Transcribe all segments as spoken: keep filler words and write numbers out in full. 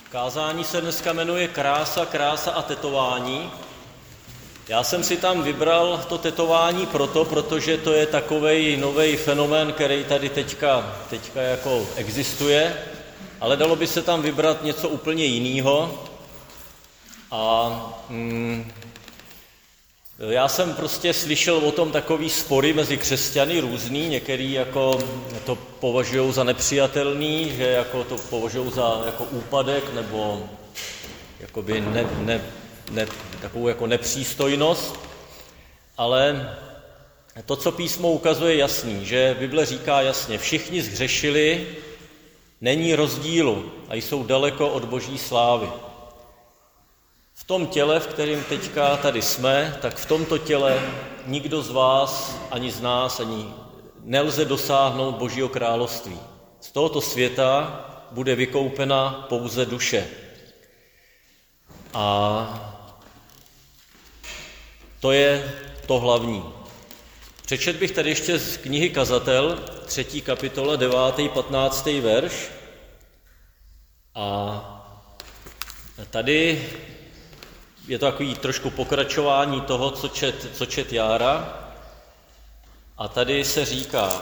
Kázání se dneska jmenuje Krása, krása a tetování. Já jsem si tam vybral to tetování proto, protože to je takovej novej fenomén, který tady teďka, teďka jako existuje, ale dalo by se tam vybrat něco úplně jiného. A mm, já jsem prostě slyšel o tom takový spory mezi křesťany různý, některý jako to považují za nepřijatelný, že jako to považují za jako úpadek nebo jakoby ne, ne, ne, takovou jako nepřístojnost, ale to, co písmo ukazuje, je jasný, že Bible říká jasně, všichni zhřešili, není rozdílu a jsou daleko od boží slávy. V tom těle, v kterém teďka tady jsme, tak v tomto těle nikdo z vás, ani z nás, ani nelze dosáhnout Božího království. Z tohoto světa bude vykoupena pouze duše. A to je to hlavní. Přečet bych tady ještě z knihy Kazatel, třetí kapitola, devátý, patnáctý verš. A tady je to takový trošku pokračování toho, co čet, co čet Jára. A tady se říká,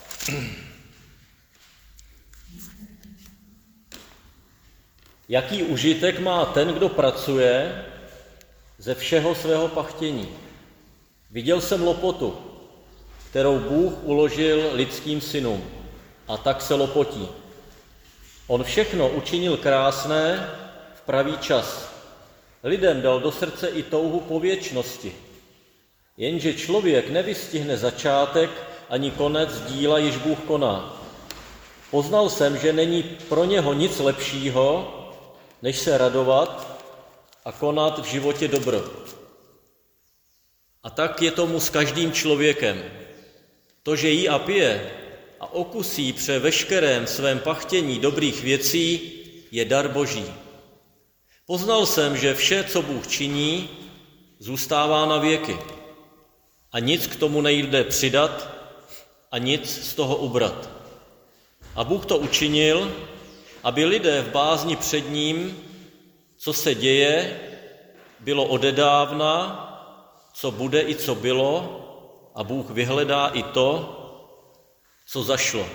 jaký užitek má ten, kdo pracuje ze všeho svého pachtění. Viděl jsem lopotu, kterou Bůh uložil lidským synům, a tak se lopotí. On všechno učinil krásné v pravý čas. Lidem dal do srdce i touhu po věčnosti. Jenže člověk nevystihne začátek ani konec díla, již Bůh koná. Poznal jsem, že není pro něho nic lepšího, než se radovat a konat v životě dobro. A tak je tomu s každým člověkem. To, že jí a pije a okusí pře veškerém svém pachtění dobrých věcí, je dar Boží. Poznal jsem, že vše, co Bůh činí, zůstává na věky a nic k tomu nejde přidat a nic z toho ubrat. A Bůh to učinil, aby lidé v bázni před ním, co se děje, bylo odedávna, co bude i co bylo, a Bůh vyhledá i to, co zašlo.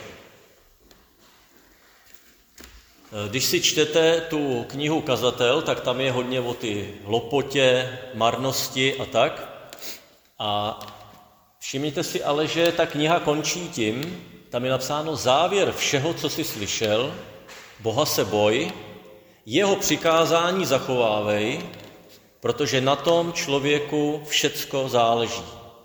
Když si čtete tu knihu Kazatel, tak tam je hodně o ty lopotě, marnosti a tak. A všimněte si ale, že ta kniha končí tím, tam je napsáno závěr všeho, co jsi slyšel, Boha se boj, jeho přikázání zachovávej, protože na tom člověku všecko záleží.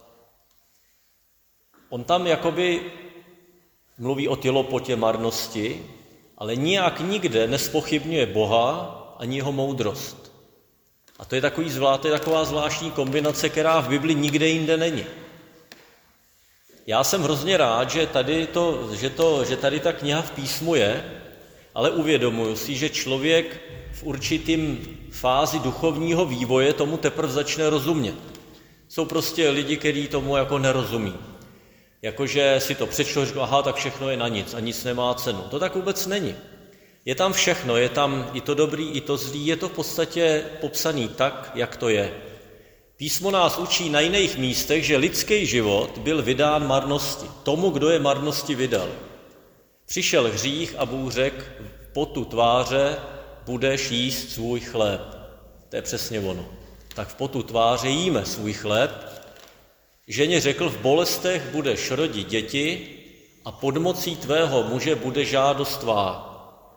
On tam jakoby mluví o ty lopotě, marnosti, ale nijak nikde nespochybňuje Boha ani jeho moudrost. A to je takový zvlášť, taková zvláštní kombinace, která v Bibli nikde jinde není. Já jsem hrozně rád, že tady, to, že, to, že tady ta kniha v písmu je, ale uvědomuji si, že člověk v určitým fázi duchovního vývoje tomu teprve začne rozumět. Jsou prostě lidi, kteří tomu jako nerozumí. Jakože si to přečtou, říká, aha, tak všechno je na nic a nic nemá cenu. To tak vůbec není. Je tam všechno, je tam i to dobrý, i to zlý, je to v podstatě popsaný tak, jak to je. Písmo nás učí na jiných místech, že lidský život byl vydán marnosti. Tomu, kdo je marnosti vydal. Přišel hřích a Bůh řekl, v potu tváře budeš jíst svůj chléb. To je přesně ono. Tak v potu tváře jíme svůj chléb. Ženě řekl, v bolestech budeš rodit děti a pod mocí tvého muže bude žádost tvá.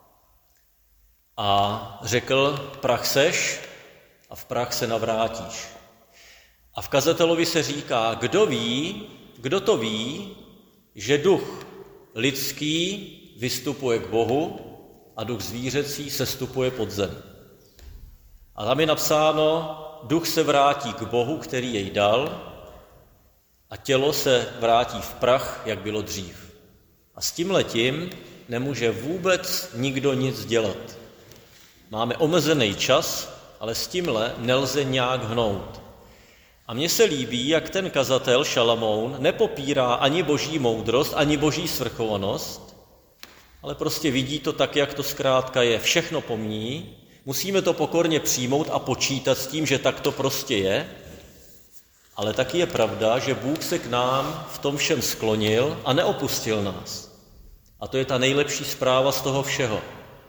A řekl, prach seš a v prach se navrátíš. A v Kazatelovi se říká, kdo ví, kdo to ví, že duch lidský vystupuje k Bohu a duch zvířecí sestupuje pod zem. A tam je napsáno, duch se vrátí k Bohu, který jej dal, a tělo se vrátí v prach, jak bylo dřív. A s tímhletím nemůže vůbec nikdo nic dělat. Máme omezený čas, ale s tímhle nelze nějak hnout. A mně se líbí, jak ten kazatel Šalamoun nepopírá ani boží moudrost, ani boží svrchovanost, ale prostě vidí to tak, jak to zkrátka je. Všechno pomíjí, musíme to pokorně přijmout a počítat s tím, že tak to prostě je, ale taky je pravda, že Bůh se k nám v tom všem sklonil a neopustil nás. A to je ta nejlepší zpráva z toho všeho.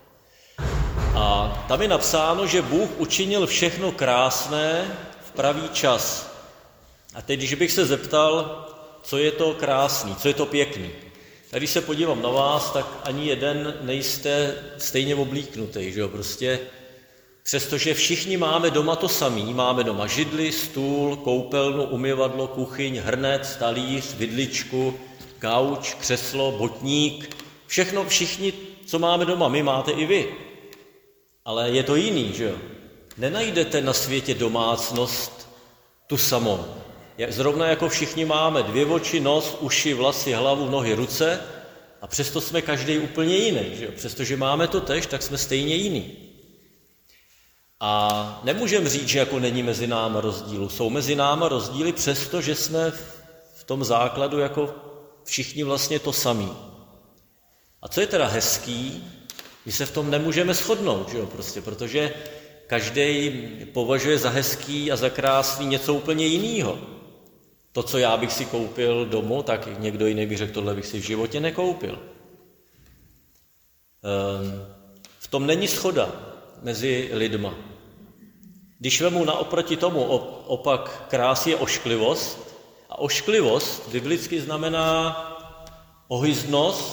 A tam je napsáno, že Bůh učinil všechno krásné v pravý čas. A teď, když bych se zeptal, co je to krásný, co je to pěkný. A když se podívám na vás, tak ani jeden nejste stejně oblíknutý, že jo, prostě přestože všichni máme doma to samý, máme doma židli, stůl, koupelnu, umyvadlo, kuchyň, hrnec, talíř, vidličku, gauč, křeslo, botník, všechno, všichni, co máme doma, my máte i vy. Ale je to jiný, že jo? Nenajdete na světě domácnost tu samou. Zrovna jako všichni máme dvě oči, nos, uši, vlasy, hlavu, nohy, ruce a přesto jsme každý úplně jiný, že jo? Přestože máme to tež, tak jsme stejně jiný. A nemůžeme říct, že jako není mezi náma rozdílu. Jsou mezi náma rozdíly, přestože jsme v tom základu jako všichni vlastně to samý. A co je teda hezký, my se v tom nemůžeme shodnout, že jo, prostě, protože každý považuje za hezký a za krásný něco úplně jiného. To, co já bych si koupil domů, tak někdo jiný by řekl, tohle bych si v životě nekoupil. V tom není shoda mezi lidma. Když vemu naoproti tomu opak krásy je ošklivost, a ošklivost biblicky znamená ohyznost,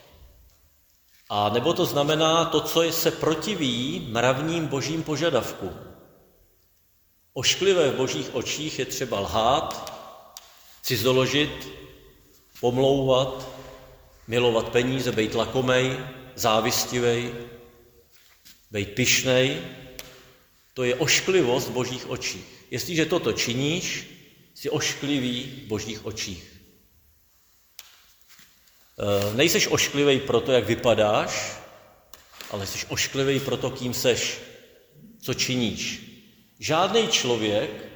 a nebo to znamená to, co se protiví mravním božím požadavkům. Ošklivé v božích očích je třeba lhát, cizoložit, pomlouvat, milovat peníze, být lakomej, závistivej, být pyšnej. To je ošklivost v božích očích. Jestliže toto činíš, jsi ošklivý v božích očích. E, nejseš ošklivý proto, jak vypadáš, ale jsi ošklivý proto, kým seš, co činíš. Žádný člověk e,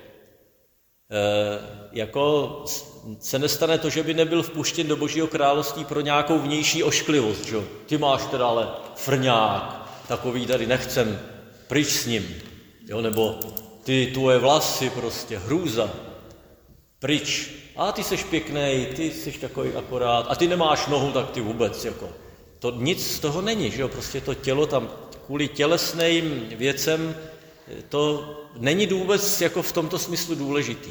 jako se nestane to, že by nebyl vpuštěn do božího království pro nějakou vnější ošklivost. Že? Ty máš teda ale frňák, takový tady nechcem, pryč s ním. Jo? Nebo ty tvoje vlasy prostě, hrůza, pryč. A ty seš pěknej, ty seš takový akorát. A ty nemáš nohu, tak ty vůbec. Jako. To nic z toho není, že jo? Prostě to tělo tam kvůli tělesným věcem, to není vůbec jako v tomto smyslu důležitý.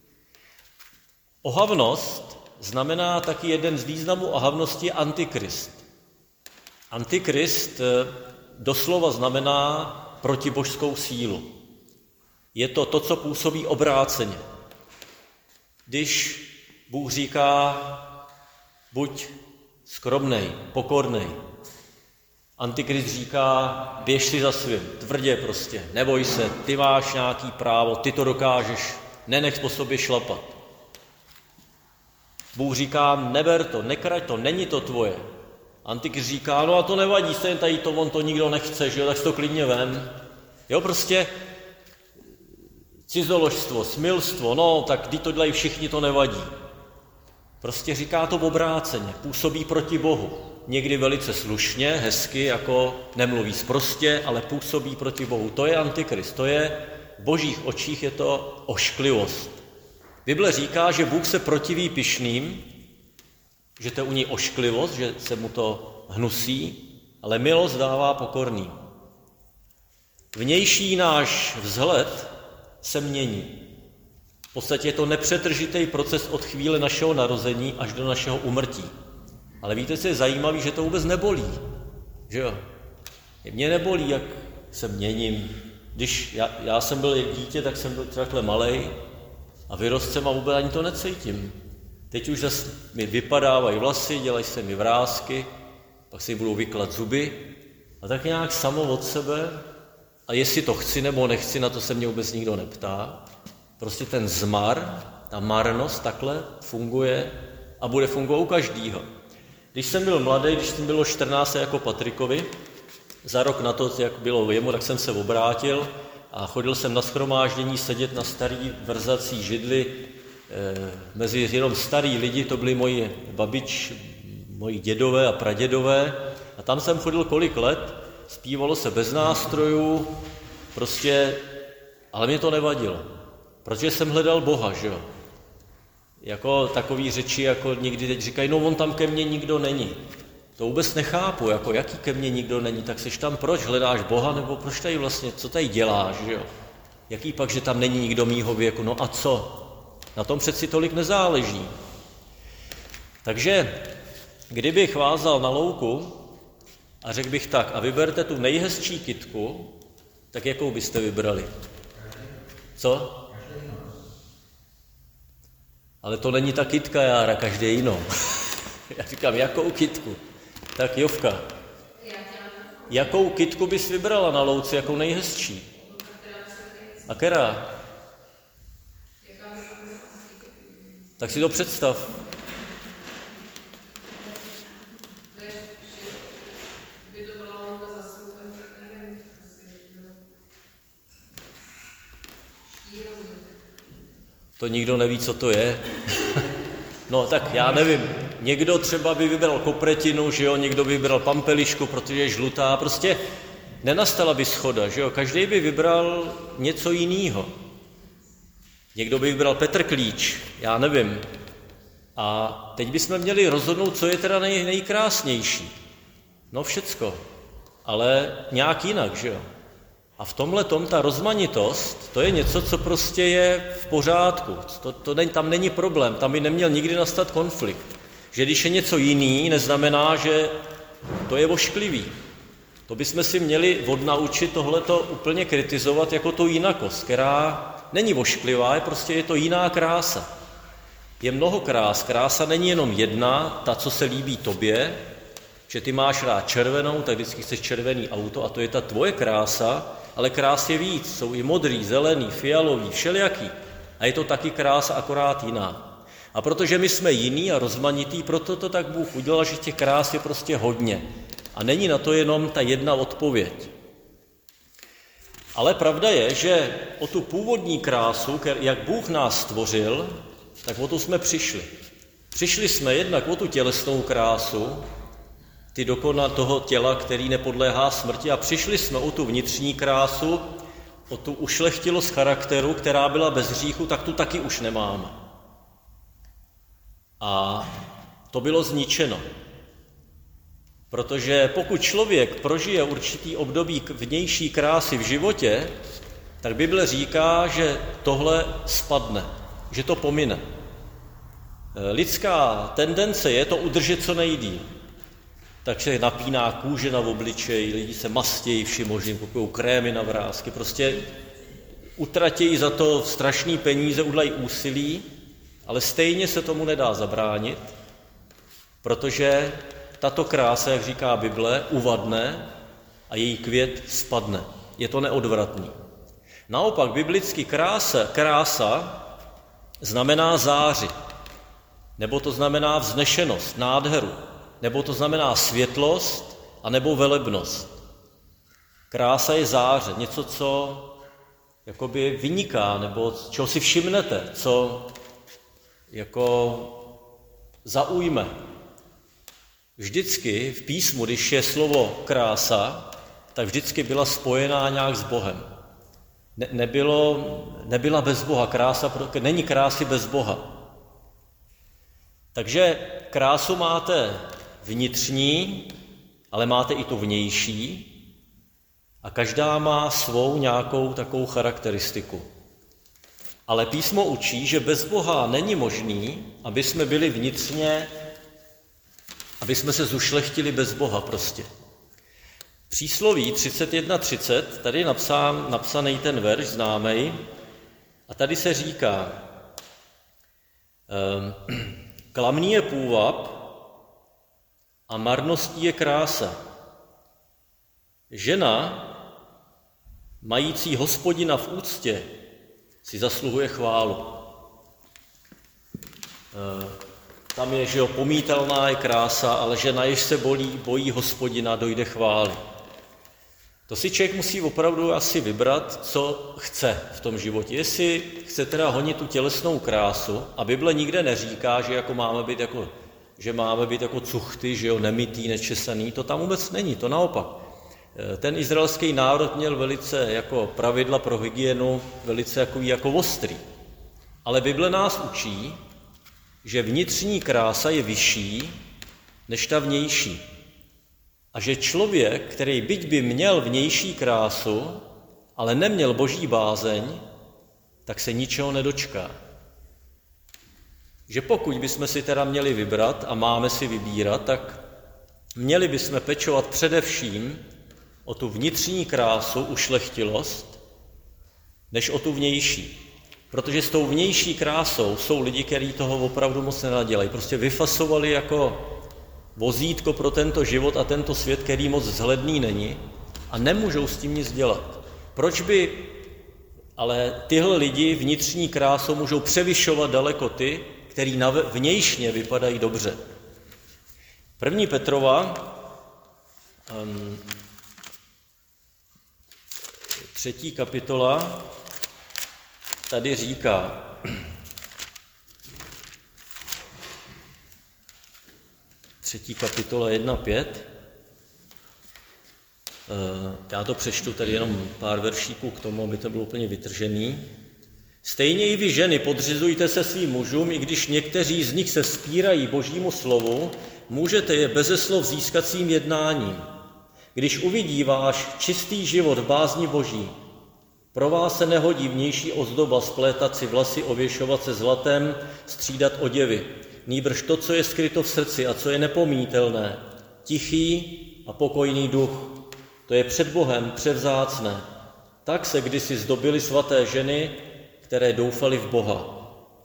Ohavnost znamená taky jeden z významů ohavnosti je antikrist. Antikrist doslova znamená protibožskou sílu. Je to to, co působí obráceně. Když Bůh říká, buď skromnej, pokornej, Antikrist říká, běž si za svým, tvrdě prostě, neboj se, ty máš nějaký právo, ty to dokážeš, nenech po sobě šlapat. Bůh říká, neber to, nekrať to, není to tvoje. Antikrist říká, no a to nevadí, stejně tady to, on to nikdo nechce, že jo, tak si to klidně vem. Jo, prostě cizoložstvo, smilstvo, no, tak když to dělají všichni, to nevadí. Prostě říká to obráceně, působí proti Bohu. Někdy velice slušně, hezky, jako nemluví sprostě, ale působí proti Bohu. To je antikrist, to je v božích očích je to ošklivost. Bible říká, že Bůh se protiví pyšným, že to je u ní ošklivost, že se mu to hnusí, ale milost dává pokorným. Vnější náš vzhled se mění. V podstatě je to nepřetržitý proces od chvíle našeho narození až do našeho úmrtí. Ale víte, co je zajímavé, že to vůbec nebolí. Že jo? Mě nebolí, jak se měním. Když já, já jsem byl dítě, tak jsem byl takhle malej a vyrost jsem a vůbec ani to necítím. Teď už zase mi vypadávají vlasy, dělají se mi vrásky, pak si budou vyklat zuby a tak nějak samo od sebe. A jestli to chci nebo nechci, na to se mě vůbec nikdo neptá. Prostě ten zmar, ta marnost takhle funguje a bude fungovat u každýho. Když jsem byl mladý, když jsem bylo čtrnáct jako Patrikovi, za rok na to, jak bylo jemu, tak jsem se obrátil a chodil jsem na shromáždění sedět na starý vrzací židli. E, mezi jenom starý lidi, to byli moji babič, moji dědové a pradědové. A A tam jsem chodil kolik let, zpívalo se bez nástrojů, prostě, ale mě to nevadilo, protože jsem hledal Boha, že jo. Jako takový řeči, jako někdy teď říkají, no on tam ke mně nikdo není. To vůbec nechápu, jako jaký ke mně nikdo není, tak seš tam proč, hledáš Boha, nebo proč tady vlastně, co tady děláš, že jo? Jaký pak, že tam není nikdo mýho věku, no a co? Na tom přeci tolik nezáleží. Takže kdybych vázal na louku a řekl bych tak, a vyberte tu nejhezčí kytku, tak jakou byste vybrali? Co? Ale to není ta kytka, Jára, každý jinou. Já říkám, jakou kytku? Tak Jovka, jakou kytku bys vybrala na louce, jakou nejhezčí? A která? Tak si to představ. To nikdo neví, co to je. No tak já nevím, někdo třeba by vybral kopretinu, že jo, někdo by vybral pampelišku, protože je žlutá, prostě nenastala by shoda, že jo, každý by vybral něco jiného. Někdo by vybral Petrklíč, já nevím. A teď bychom měli rozhodnout, co je teda nej, nejkrásnější. No všecko, ale nějak jinak, že jo. A v tomhle tom ta rozmanitost, to je něco, co prostě je v pořádku. To, to ne, tam není problém, tam by neměl nikdy nastat konflikt. Že když je něco jiný, neznamená, že to je ošklivý. To bychom si měli odnaučit tohleto úplně kritizovat jako tu jinakost, která není ošklivá, je prostě je to jiná krása. Je mnoho krás. Krása není jenom jedna, ta, co se líbí tobě, že ty máš rád červenou, tak vždycky chceš červený auto a to je ta tvoje krása, ale krás je víc, jsou i modrý, zelený, fialový, všelijaký. A je to taky krása, akorát jiná. A protože my jsme jiný a rozmanitý, proto to tak Bůh udělal, že těch krás je prostě hodně. A není na to jenom ta jedna odpověď. Ale pravda je, že o tu původní krásu, jak Bůh nás stvořil, tak o tu jsme přišli. Přišli jsme jednak o tu tělesnou krásu, ty dokona toho těla, který nepodléhá smrti, a přišli jsme o tu vnitřní krásu, o tu ušlechtilost charakteru, která byla bez hříchu, tak tu taky už nemáme. A to bylo zničeno. Protože pokud člověk prožije určitý období vnější krásy v životě, tak Bible říká, že tohle spadne, že to pomine. Lidská tendence je to udržet co nejdýl. Takže napíná kůže na obličej, lidi se mastějí vším možným, kupují krémy na vrásky, prostě utratějí za to strašný peníze, udělají úsilí, ale stejně se tomu nedá zabránit, protože tato krása, jak říká Bible, uvadne a její květ spadne. Je to neodvratný. Naopak biblicky krása, krása znamená zářit, nebo to znamená vznešenost, nádheru, nebo to znamená světlost, anebo velebnost. Krása je záře, něco, co jakoby vyniká, nebo čeho si všimnete, co jako zaujme. Vždycky v písmu, když je slovo krása, tak vždycky byla spojená nějak s Bohem. Ne, nebylo, nebyla bez Boha. Krása, není krásy bez Boha. Takže krásu máte vnitřní, ale máte i tu vnější a každá má svou nějakou takovou charakteristiku. Ale písmo učí, že bez Boha není možný, aby jsme byli vnitřně, aby jsme se zušlechtili bez Boha prostě. Přísloví třicet jedna třicet, tady je napsán, napsaný ten verš známej, a tady se říká, klamný je půvab a marností je krása. Žena, mající Hospodina v úctě, si zasluhuje chválu. Tam je, že jo, pomítelná je krása, ale žena, jež se bolí, bojí Hospodina, dojde chvály. To si člověk musí opravdu asi vybrat, co chce v tom životě. Jestli chce teda honit tu tělesnou krásu, a Bible nikde neříká, že jako máme být jako že máme být jako cuchty, že jo, nemytý, nečesaný, to tam vůbec není, to naopak. Ten izraelský národ měl velice jako pravidla pro hygienu, velice jako, jako ostrý. Ale Bible nás učí, že vnitřní krása je vyšší než ta vnější. A že člověk, který byť by měl vnější krásu, ale neměl boží bázeň, tak se ničeho nedočká. Že pokud bychom si teda měli vybrat a máme si vybírat, tak měli bychom pečovat především o tu vnitřní krásu, ušlechtilost, než o tu vnější. Protože s tou vnější krásou jsou lidi, kteří toho opravdu moc nenadělají. Prostě vyfasovali jako vozítko pro tento život a tento svět, který moc vzhledný není a nemůžou s tím nic dělat. Proč by ale tyhle lidi vnitřní krásou můžou převyšovat daleko ty, který vnějšně vypadají dobře? První Petrova, um, třetí kapitola, tady říká, třetí kapitola jedna pět, já to přečtu tady jenom pár veršíků k tomu, aby to bylo úplně vytržený. Stejně i vy ženy podřizujte se svým mužům, i když někteří z nich se vzpírají božímu slovu, můžete je beze slov získat svým jednáním. Když uvidí váš čistý život v bázni boží, pro vás se nehodí vnější ozdoba, splétat si vlasy, ověšovat se zlatem, střídat oděvy. Nýbrž to, co je skryto v srdci a co je nepomítelné, tichý a pokojný duch, to je před Bohem převzácné. Tak se kdysi zdobily svaté ženy, které doufaly v Boha.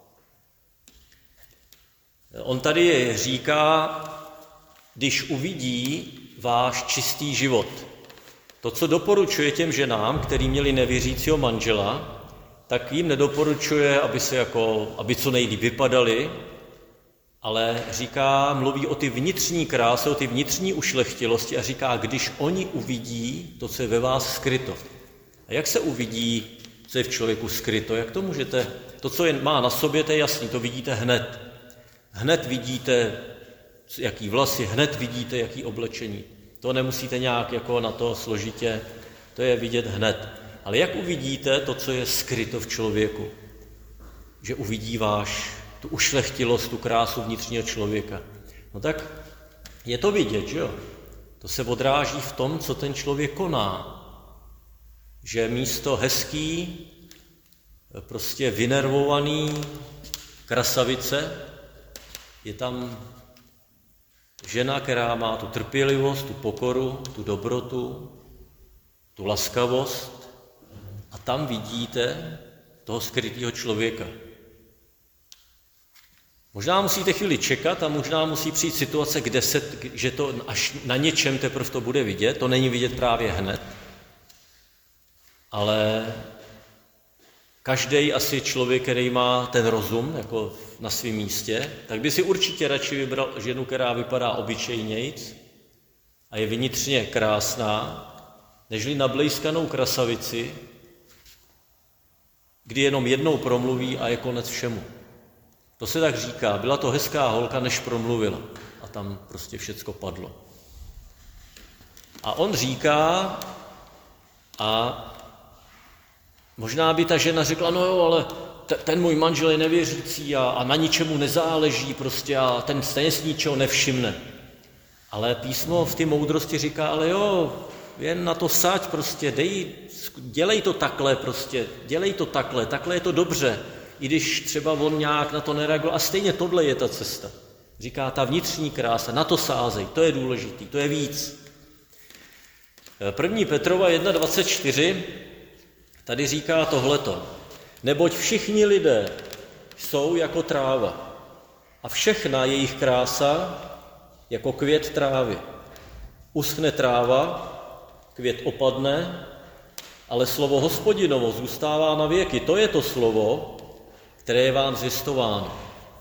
On tady říká, když uvidí váš čistý život. To, co doporučuje těm ženám, který měli nevěřícího manžela, tak jim nedoporučuje, aby se jako, aby co nejlíp vypadali, ale říká, mluví o ty vnitřní krásy, o ty vnitřní ušlechtilosti a říká, když oni uvidí to, co je ve vás skryto. A jak se uvidí, co je v člověku skryto? Jak to můžete? To, co je, má na sobě, to je jasný, to vidíte hned. Hned vidíte, jaký vlasy, hned vidíte, jaký oblečení. To nemusíte nějak jako na to složitě, to je vidět hned. Ale jak uvidíte to, co je skryto v člověku? Že uvidí váš tu ušlechtilost, tu krásu vnitřního člověka. No tak je to vidět, že jo? To se odráží v tom, co ten člověk koná. Že místo hezký, prostě vynervovaný krasavice, je tam žena, která má tu trpělivost, tu pokoru, tu dobrotu, tu laskavost a tam vidíte toho skrytého člověka. Možná musíte chvíli čekat a možná musí přijít situace, kde se, že to až na něčem teprve to bude vidět, to není vidět právě hned, ale každý asi člověk, který má ten rozum jako na svém místě, tak by si určitě radši vybral ženu, která vypadá obyčejnějc a je vnitřně krásná, nežli nablejskanou krasavici, kdy jenom jednou promluví a je konec všemu. To se tak říká, byla to hezká holka, než promluvila. A tam prostě všecko padlo. A on říká, a možná by ta žena řekla, no jo, ale t- ten můj manžel je nevěřící a, a na ničemu nezáleží prostě a ten stejně si ničeho nevšimne. Ale písmo v té moudrosti říká, ale jo, jen na to saď prostě, dej, dělej to takhle prostě, dělej to takhle, takhle je to dobře. I když třeba on nějak na to nereagoval, a stejně tohle je ta cesta. Říká ta vnitřní krása, na to sázej, to je důležitý, to je víc. První Petrova jedna dvacet čtyři tady říká tohleto. Neboť všichni lidé jsou jako tráva a všechna jejich krása jako květ trávy. Uschne tráva, květ opadne, ale slovo Hospodinovo zůstává na věky. To je to slovo, které je vám zvěstováno.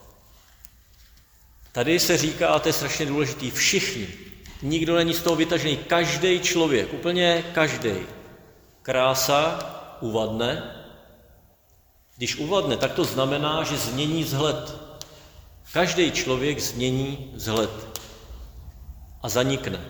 Tady se říká, a to je strašně důležitý, všichni. Nikdo není z toho vytažený. Každý člověk, úplně každý. Krása uvadne. Když uvadne, tak to znamená, že změní vzhled. Každý člověk změní vzhled a zanikne.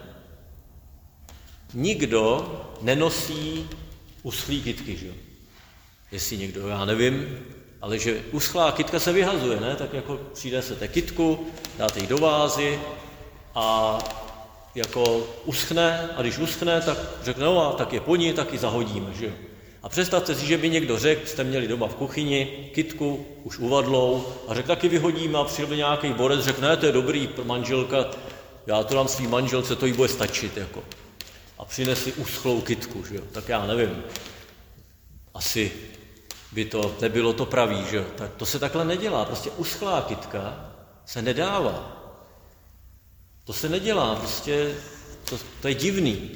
Nikdo nenosí uschlý kytky, že jo? Jestli někdo, já nevím, ale že uschlá kytka se vyhazuje, ne? Tak jako přijde se té kytku, dáte ji do vázy a jako uschne, a když uschne, tak řekne, no a tak je po ní, tak ji zahodíme, že jo? A představte si, že by někdo řekl, jste měli doma v kuchyni kytku, už uvadlou, a řekl, taky vyhodíme, a přijde nějaký borec, řekne, ne, to je dobrý, manželka, já to dám svý manželce, to jí bude stačit, jako. A přinesi uschlou kytku, že jo? Tak já nevím, asi by to nebylo to pravý, že jo? Tak to se takhle nedělá, prostě uschlá kytka se nedává. To se nedělá, prostě to, to je divný.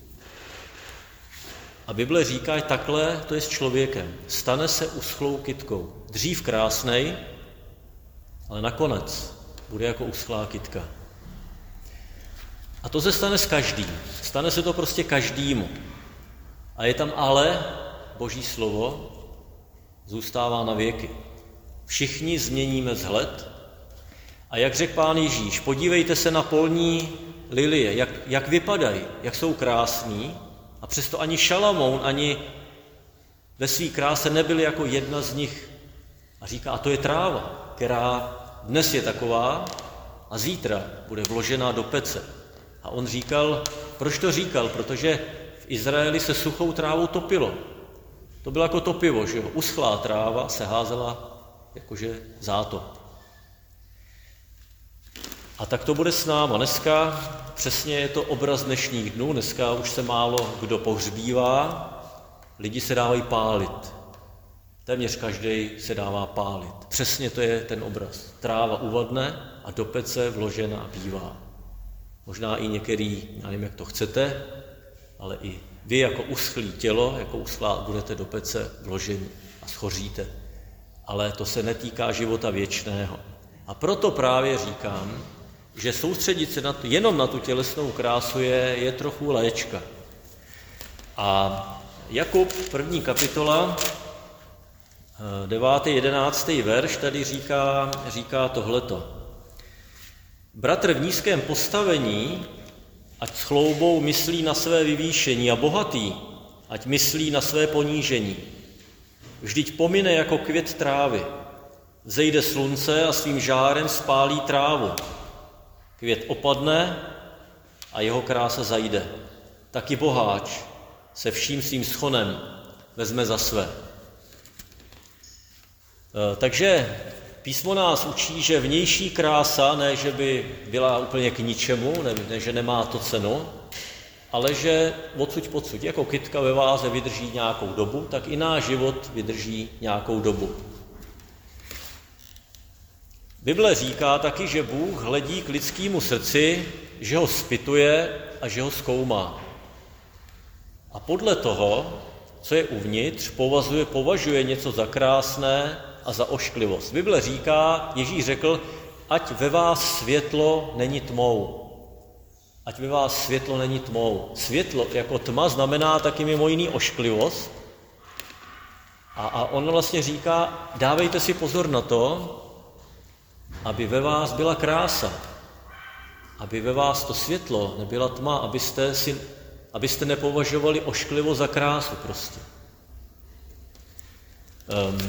A Bible říká, že takhle to je s člověkem. Stane se uschlou kytkou. Dřív krásnej, ale nakonec bude jako uschlá kytka. A to se stane s každým. Stane se to prostě každému. A je tam ale, Boží slovo zůstává na věky. Všichni změníme vzhled. A jak řekl Pán Ježíš, podívejte se na polní lilie, jak, jak vypadají, jak jsou krásní, a přesto ani Šalamoun, ani ve své kráse nebyl jako jedna z nich. A říká, a to je tráva, která dnes je taková a zítra bude vložená do pece. A on říkal, proč to říkal? Protože v Izraeli se suchou trávou topilo. To bylo jako topivo, že jo? Uschlá tráva se házela jakože zátop. A tak to bude s náma. Dneska přesně je to obraz dnešních dnů, dneska už se málo kdo pohřbívá, lidi se dávají pálit. Téměř každý se dává pálit. Přesně to je ten obraz. Tráva uvadne a do pece vložena bývá. Možná i některý, já nevím, jak to chcete, ale i vy jako uschlý tělo, jako uschlá, budete do pece vloženi a schoříte. Ale to se netýká života věčného. A proto právě říkám, že soustředit se na to, jenom na tu tělesnou krásu je, je trochu léčka. A Jakub, první kapitola, devátý, jedenáctý verš, tady říká, říká tohleto. Bratr v nízkém postavení, ať s chloubou myslí na své vyvýšení, a bohatý, ať myslí na své ponížení. Vždyť pomine jako květ trávy. Zejde slunce a svým žárem spálí trávu. Květ opadne a jeho krása zajde. Taky boháč se vším svým schonem vezme za své. Takže písmo nás učí, že vnější krása, ne že by byla úplně k ničemu, ne, ne že nemá to cenu, ale že odsud pocud, jako kytka ve váze vydrží nějakou dobu, tak i náš život vydrží nějakou dobu. Bible říká taky, že Bůh hledí k lidskému srdci, že ho zpytuje a že ho zkoumá. A podle toho, co je uvnitř, považuje, považuje něco za krásné a za ošklivost. Bible říká, Ježíš řekl, ať ve vás světlo není tmou. Ať ve vás světlo není tmou. Světlo jako tma znamená taky mimo jiný ošklivost. A, a on vlastně říká, dávejte si pozor na to, aby ve vás byla krása, aby ve vás to světlo nebyla tma, abyste, si, abyste nepovažovali ošklivost za krásu prostě. Um,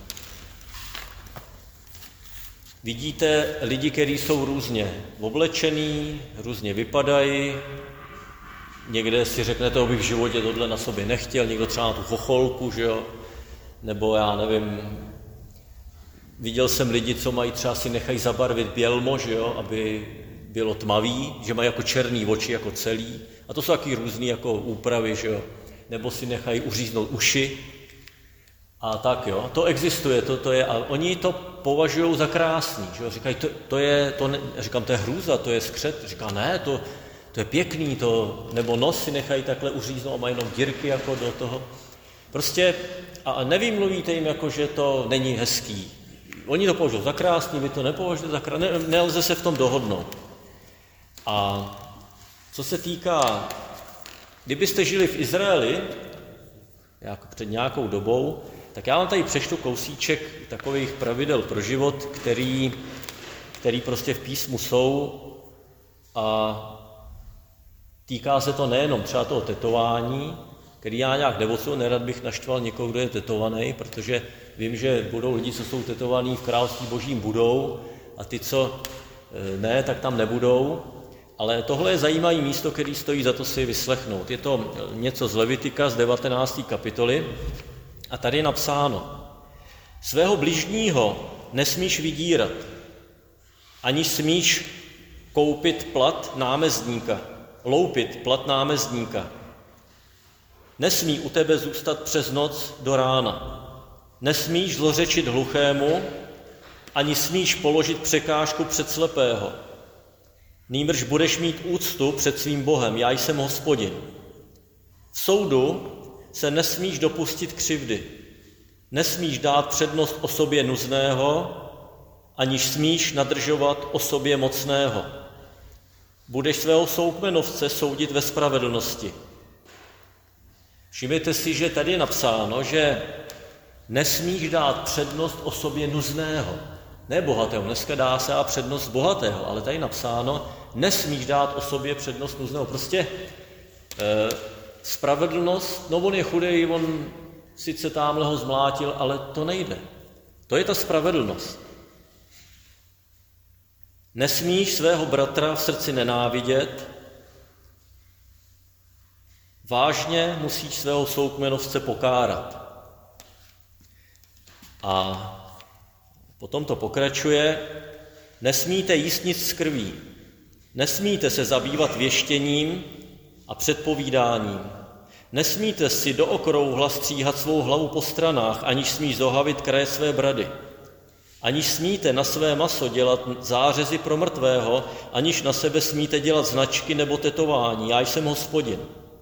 vidíte lidi, kteří jsou různě oblečený, různě vypadají, někde si řeknete, to bych v životě tohle na sobě nechtěl, někdo třeba na tu chocholku, že jo, nebo já nevím, viděl jsem lidi, co mají třeba si nechají zabarvit bělmo, že jo, aby bylo tmavý, že mají jako černý oči, jako celý. A to jsou taky různý jako úpravy, že jo. Nebo si nechají uříznout uši. A tak jo, to existuje, to, to je, a oni to považují za krásný, že jo. Říkají, to, to je, to ne, říkám, to je hrůza, to je skřet. Říká, ne, to, to je pěkný, to, nebo nos si nechají takhle uříznout a mají jenom dírky jako do toho. Prostě, a nevymluvíte jim jako, že to není hezký. Oni to považují za krásný, vy to nepovažujete za krásný, ne, nelze se v tom dohodnout. A co se týká, kdybyste žili v Izraeli, jako před nějakou dobou, tak já vám tady přečtu kousíček takových pravidel pro život, který které prostě v písmu jsou a týká se to nejenom třeba toho tetování, který já nějak devocuju, nerad bych naštval někoho, kdo je tetovaný, protože vím, že budou lidi, co jsou tetovaní v království božím, budou a ty, co ne, tak tam nebudou. Ale tohle je zajímavé místo, který stojí za to si vyslechnout. Je to něco z Levitika, z devatenácté kapitoly a tady je napsáno: svého bližního nesmíš vydírat, ani smíš koupit plat námezníka, loupit plat námezníka. Nesmí u tebe zůstat přes noc do rána. Nesmíš zlořečit hluchému, ani smíš položit překážku před slepého. Nýbrž budeš mít úctu před svým Bohem, já jsem Hospodin. V soudu se nesmíš dopustit křivdy. Nesmíš dát přednost osobě nuzného, aniž smíš nadržovat osobě mocného. Budeš svého soukmenovce soudit ve spravedlnosti. Všimněte si, že tady je napsáno, že nesmíš dát přednost osobě nuzného. Ne bohatého, dneska dá se a přednost bohatého, ale tady je napsáno, nesmíš dát osobě přednost nuzného. Prostě eh, spravedlnost, no on je chudej, on sice támhle ho zmlátil, ale to nejde. To je ta spravedlnost. Nesmíš svého bratra v srdci nenávidět, vážně musíš svého soukmenovce pokárat. A potom to pokračuje, nesmíte jíst nic z krví, nesmíte se zabývat věštěním a předpovídáním, nesmíte si do okrouhla stříhat svou hlavu po stranách, aniž smíš zohavit kraje své brady, aniž smíte na své maso dělat zářezy pro mrtvého, aniž na sebe smíte dělat značky nebo tetování, já jsem Hospodin.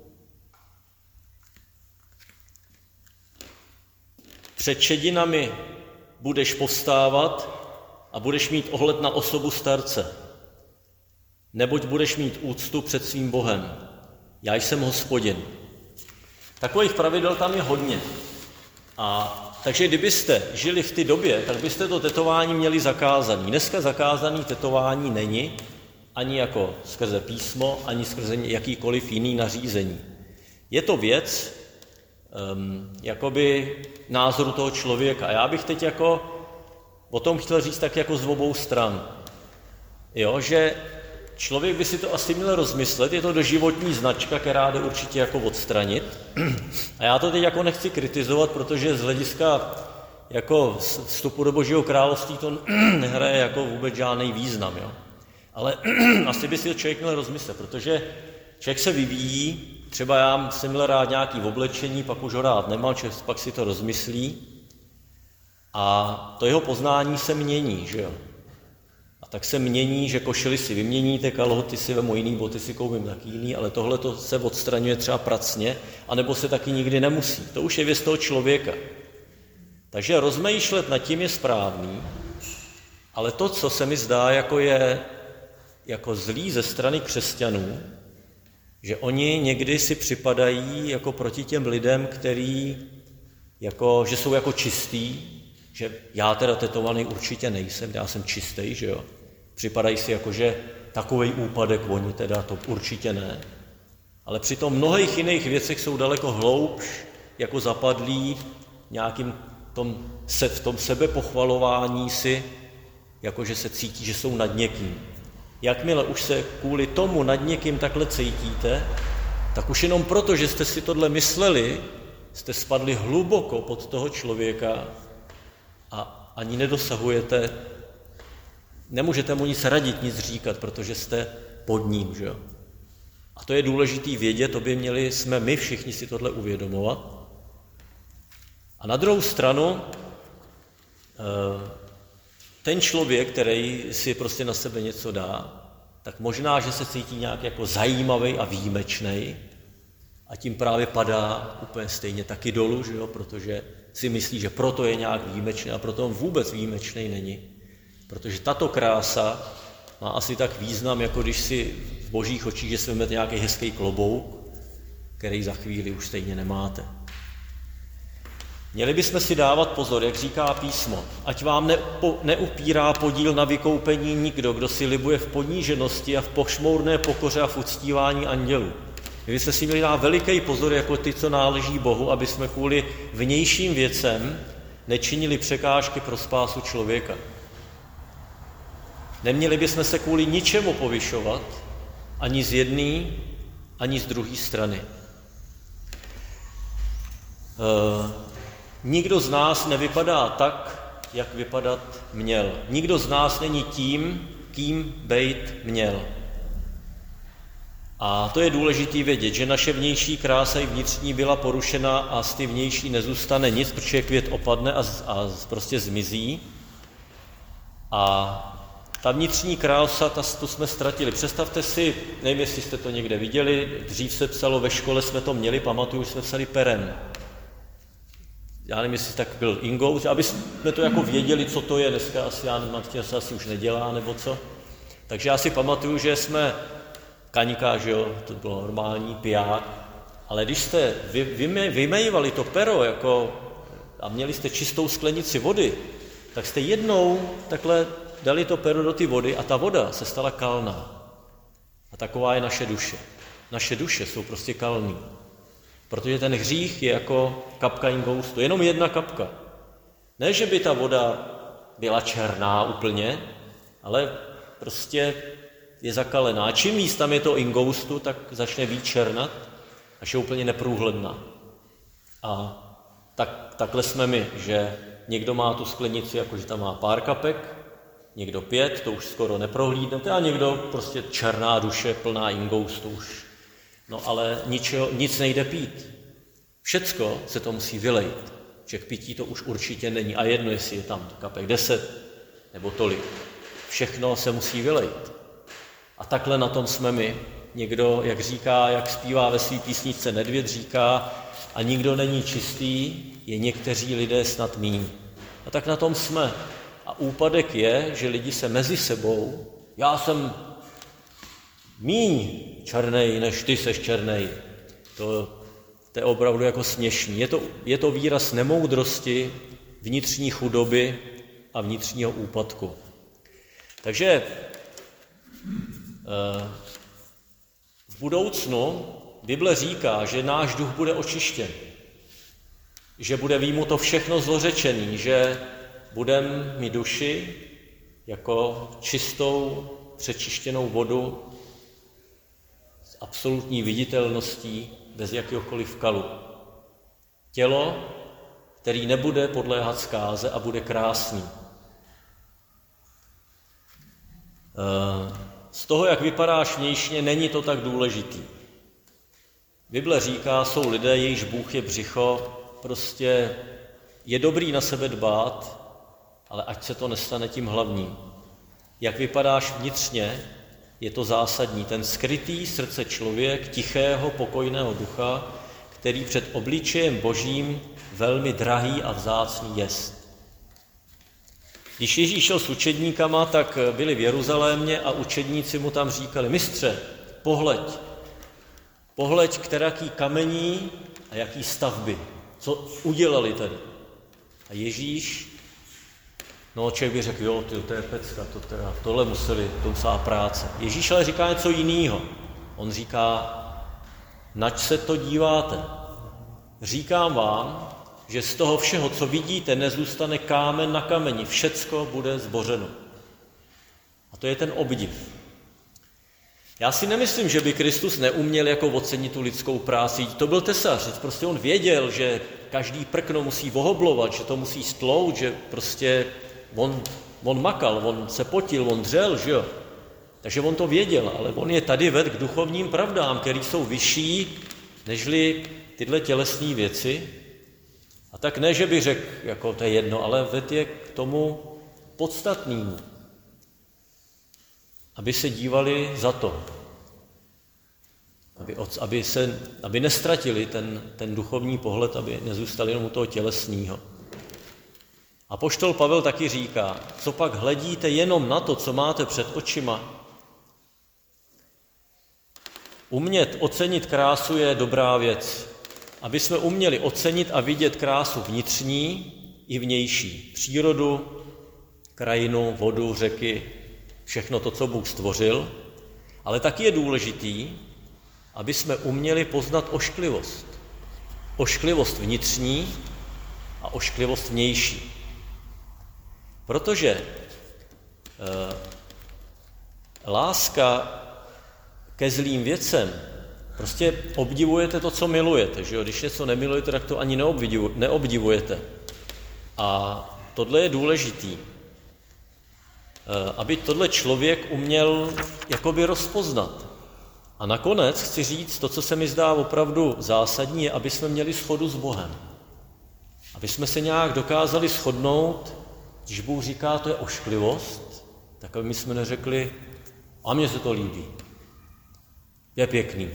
Před šedinami budeš povstávat a budeš mít ohled na osobu starce, neboť budeš mít úctu před svým Bohem. Já jsem Hospodin. Takových pravidel tam je hodně. A takže kdybyste žili v té době, tak byste to tetování měli zakázané. Dneska zakázané tetování není, ani jako skrze písmo, ani skrze jakýkoliv jiný nařízení. Je to věc um, jakoby názoru toho člověka. A já bych teď jako o tom chtěl říct tak jako z obou stran. Jo, že člověk by si to asi měl rozmyslet, je to doživotní značka, která jde určitě jako odstranit. A já to teď jako nechci kritizovat, protože z hlediska jako vstupu do Božího království to nehraje jako vůbec žádný význam. Jo. Ale asi by si to člověk měl rozmyslet, protože člověk se vyvíjí, třeba já jsem měl rád nějaký oblečení, pak už ho rád nemám, člověk pak si to rozmyslí a to jeho poznání se mění, že jo. A tak se mění, že košili si vyměníte, kalhoty si vemu jiný, boty si koupím taky jiný, ale tohle to se odstraňuje třeba pracně, anebo se taky nikdy nemusí. To už je věc toho člověka. Takže rozmýšlet nad tím je správný, ale to, co se mi zdá, jako je jako zlý ze strany křesťanů, že oni někdy si připadají jako proti těm lidem, který jako, že jsou jako čistý, že já teda tetovaný určitě nejsem, já jsem čistý, že jo. Připadají si jako, že takovej úpadek oni teda to určitě ne. Ale při tom mnohých jiných věcech jsou daleko hloubš, jako zapadlí nějakým tom, se, v tom sebepochvalování si, jako že se cítí, že jsou nad někým. Jakmile už se kvůli tomu nad někým takhle cítíte, tak už jenom proto, že jste si tohle mysleli, jste spadli hluboko pod toho člověka a ani nedosahujete, nemůžete mu nic radit, nic říkat, protože jste pod ním, že jo. A to je důležitý vědět, to by měli jsme my všichni si tohle uvědomovat. A na druhou stranu, ten člověk, který si prostě na sebe něco dá, tak možná, že se cítí nějak jako zajímavý a výjimečný a tím právě padá úplně stejně taky dolů, že jo, protože si myslí, že proto je nějak výjimečný a proto on vůbec výjimečný není. Protože tato krása má asi tak význam, jako když si v božích očích, že si vezmete nějaký hezký klobouk, který za chvíli už stejně nemáte. Měli bychom si dávat pozor, jak říká písmo, ať vám nepo, neupírá podíl na vykoupení nikdo, kdo si libuje v poníženosti a v pošmourné pokoře a v uctívání andělů. My bychom si měli dát veliký pozor jako ty, co náleží Bohu, aby jsme kvůli vnějším věcem nečinili překážky pro spásu člověka. Neměli bychom se kvůli ničemu povyšovat, ani z jedné, ani z druhé strany. E, nikdo z nás nevypadá tak, jak vypadat měl. Nikdo z nás není tím, kým bejt měl. A to je důležité vědět, že naše vnější krása i vnitřní byla porušena a z ty vnější nezůstane nic, protože květ opadne a, a prostě zmizí. A ta vnitřní krása, ta, tu jsme ztratili. Představte si, nevím, jestli jste to někde viděli, dřív se psalo, ve škole jsme to měli, pamatuju, že jsme psali perem. Já nevím, jestli tak byl ingout, aby jsme to jako věděli, co to je, dneska asi, já nevím, se asi už nedělá, nebo co. Takže já si pamatuju, že jsme kaňka, že jo, to bylo normální, piják, ale když jste vy, vy, vymejvali to pero jako, a měli jste čistou sklenici vody, tak jste jednou takhle dali to pero do ty vody a ta voda se stala kalná. A taková je naše duše. Naše duše jsou prostě kalný. Protože ten hřích je jako kapka ingoustu, jenom jedna kapka. Ne, že by ta voda byla černá úplně, ale prostě je zakalená. Čím víc tam je to ingoustu, tak začne víc černat, až je úplně neprůhledná. A tak, takhle jsme my, že někdo má tu sklenici, jakože tam má pár kapek, někdo pět, to už skoro neprohlídnete, a někdo prostě černá duše, plná ingoustu už. No ale ničeho, nic nejde pít. Všecko se to musí vylejt, že k pití to už určitě není. A jedno, jestli je tam kapek deset nebo tolik. Všechno se musí vylejt. A takhle na tom jsme my. Někdo, jak říká, jak zpívá ve své písničce Nedvěd, říká, a nikdo není čistý, je někteří lidé snad míň. A tak na tom jsme. A úpadek je, že lidi se mezi sebou, já jsem míň černej, než ty seš černej. To, to je opravdu jako směšný. Je to, je to výraz nemoudrosti, vnitřní chudoby a vnitřního úpadku. Takže v budoucnu Bible říká, že náš duch bude očištěn, že bude výjimuto všechno zlořečený, že budeme mít duši jako čistou, přečištěnou vodu s absolutní viditelností, bez jakéhokoliv kalu. Tělo, který nebude podléhat zkáze a bude krásný. Z toho, jak vypadáš vnějšně, není to tak důležitý. Bible říká, jsou lidé, jejichž Bůh je břicho, prostě je dobrý na sebe dbát, ale ať se to nestane tím hlavním. Jak vypadáš vnitřně, je to zásadní. Ten skrytý srdce člověk, tichého, pokojného ducha, který před obličejem Božím velmi drahý a vzácný jest. Když Ježíš šel s učedníkama, tak byli v Jeruzalémě a učedníci mu tam říkali, mistře, pohleď, pohleď, kteraký kamení a jaký stavby, co udělali tady. A Ježíš, no člověk by řekl, jo, ty, to je pecka, to teda, tohle museli, to musela práce. Ježíš ale říká něco jiného. On říká, nač se to díváte. Říkám vám, že z toho všeho, co vidíte, nezůstane kámen na kameni, všecko bude zbořeno. A to je ten obdiv. Já si nemyslím, že by Kristus neuměl jako ocenit tu lidskou práci. To byl tesař, prostě on věděl, že každý prkno musí vohoblovat, že to musí stlout, že prostě on, on makal, on se potil, on dřel, že jo. Takže on to věděl, ale on je tady ved k duchovním pravdám, které jsou vyšší, nežli tyhle tělesné věci. A tak ne, že by řekl, jako to je jedno, ale ved je k tomu podstatnému. Aby se dívali za to. Aby, aby, se, aby nestratili ten, ten duchovní pohled, aby nezůstali jenom u toho tělesného. Apoštol Pavel taky říká, co pak hledíte jenom na to, co máte před očima. Umět ocenit krásu je dobrá věc, aby jsme uměli ocenit a vidět krásu vnitřní i vnější. Přírodu, krajinu, vodu, řeky, všechno to, co Bůh stvořil, ale taky je důležitý, aby jsme uměli poznat ošklivost. Ošklivost vnitřní a ošklivost vnější. Protože eh, láska ke zlým věcem, prostě obdivujete to, co milujete. Že jo? Když něco nemilujete, tak to ani neobdivujete. A tohle je důležitý. Aby tohle člověk uměl jakoby rozpoznat. A nakonec chci říct, to, co se mi zdá opravdu zásadní, je, aby jsme měli shodu s Bohem. Aby jsme se nějak dokázali shodnout, když Bůh říká, to je ošklivost, tak aby my jsme neřekli, a mně se to líbí. Je pěkný.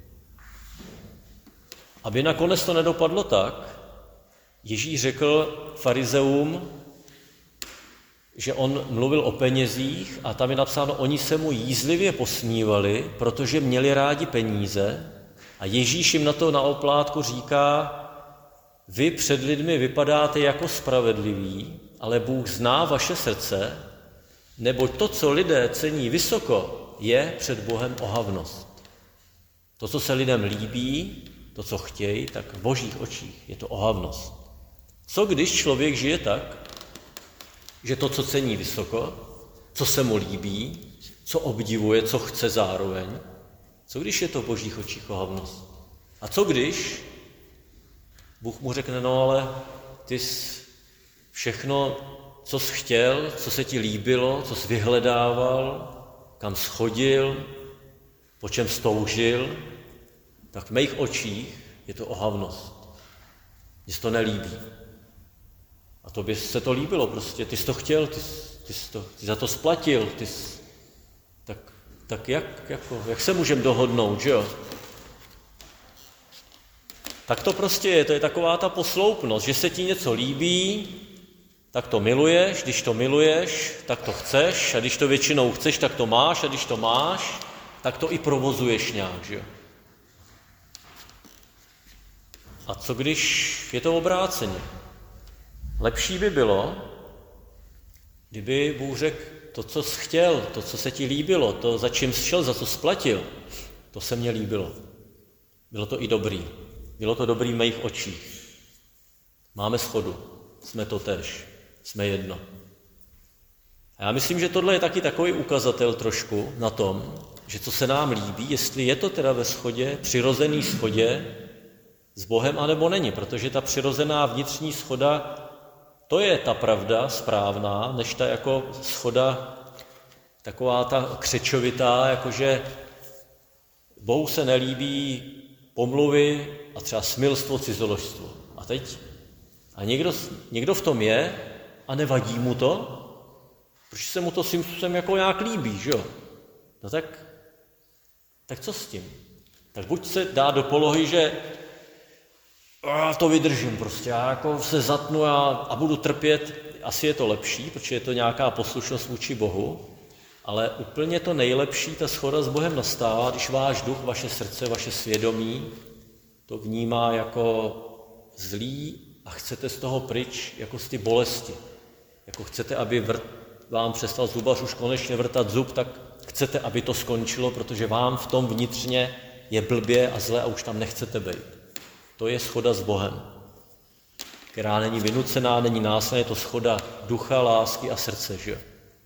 Aby nakonec to nedopadlo tak, Ježíš řekl farizeům, že on mluvil o penězích a tam je napsáno, oni se mu jízlivě posmívali, protože měli rádi peníze a Ježíš jim na to na oplátku říká, vy před lidmi vypadáte jako spravedliví, ale Bůh zná vaše srdce, neboť to, co lidé cení vysoko, je před Bohem ohavnost. To, co se lidem líbí, to, co chtějí, tak v Božích očích je to ohavnost. Co když člověk žije tak, že to, co cení vysoko, co se mu líbí, co obdivuje, co chce zároveň, co když je to v Božích očích ohavnost? A co když Bůh mu řekne, no ale ty jsi všechno, co jsi chtěl, co se ti líbilo, co jsi vyhledával, kam jsi chodil, po čem jsi toužil, tak v mých očích je to ohavnost. Mně se to nelíbí. A to by se to líbilo prostě, ty jsi to chtěl, ty, ty, jsi to, ty za to splatil, ty jsi, tak, tak jak, jako, jak se můžeme dohodnout, že jo? Tak to prostě je, to je taková ta posloupnost, že se ti něco líbí, tak to miluješ, když to miluješ, tak to chceš, a když to většinou chceš, tak to máš, a když to máš, tak to i provozuješ nějak, že jo? A co když je to obráceně? Lepší by bylo, kdyby Bůh řekl, to, co jsi chtěl, to, co se ti líbilo, to, za čím jsi šel, za co splatil, to se mně líbilo. Bylo to i dobrý. Bylo to dobrý v mých očích. Máme shodu. Jsme to též. Jsme jedno. A já myslím, že tohle je taky takový ukazatel trošku na tom, že co se nám líbí, jestli je to teda ve shodě, přirozený shodě s Bohem, anebo není. Protože ta přirozená vnitřní shoda, to je ta pravda správná, než ta jako shoda taková ta křečovitá, jakože Bohu se nelíbí pomluvy a třeba smilstvo, cizoložstvo. A teď? A někdo, někdo v tom je a nevadí mu to, protože se mu to svým způsobem jako nějak líbí, že jo? No tak, tak co s tím? Tak buď se dá do polohy, že já to vydržím prostě, já jako se zatnu a, a budu trpět, asi je to lepší, protože je to nějaká poslušnost vůči Bohu, ale úplně to nejlepší, ta shoda s Bohem nastává, když váš duch, vaše srdce, vaše svědomí to vnímá jako zlý a chcete z toho pryč, jako z ty bolesti. Jako chcete, aby vrt, vám přestal zubař už konečně vrtat zub, tak chcete, aby to skončilo, protože vám v tom vnitřně je blbě a zle a už tam nechcete být. To je shoda s Bohem, která není vynucená, není násilná, je to shoda ducha, lásky a srdce, že?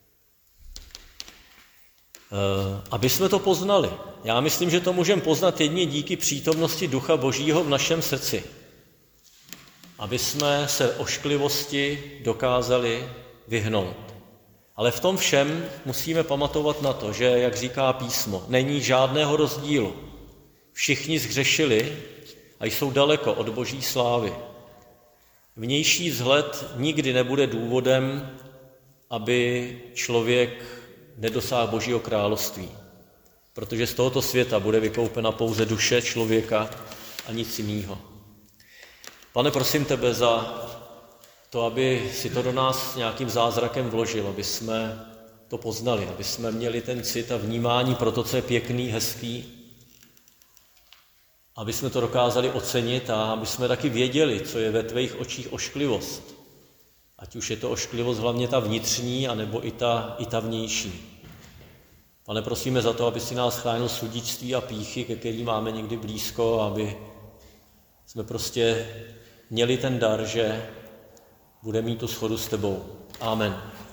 Aby jsme to poznali. Já myslím, že to můžeme poznat jedině díky přítomnosti Ducha Božího v našem srdci. Aby jsme se ošklivosti dokázali vyhnout. Ale v tom všem musíme pamatovat na to, že, jak říká písmo, není žádného rozdílu. Všichni zhřešili a jsou daleko od Boží slávy. Vnější vzhled nikdy nebude důvodem, aby člověk nedosáhl Božího království. Protože z tohoto světa bude vykoupena pouze duše člověka a nic jiného. Pane, prosím tebe za to, aby si to do nás nějakým zázrakem vložil, aby jsme to poznali, aby jsme měli ten cit a vnímání pro to, co je pěkný, hezký, aby jsme to dokázali ocenit a aby jsme taky věděli, co je ve tvých očích ošklivost. Ať už je to ošklivost hlavně ta vnitřní, anebo i ta, i ta vnější. Pane, prosíme za to, aby si nás chránil sudičství a pýchy, ke kterým máme někdy blízko, aby jsme prostě měli ten dar, že budeme mít tu shodu s tebou. Amen.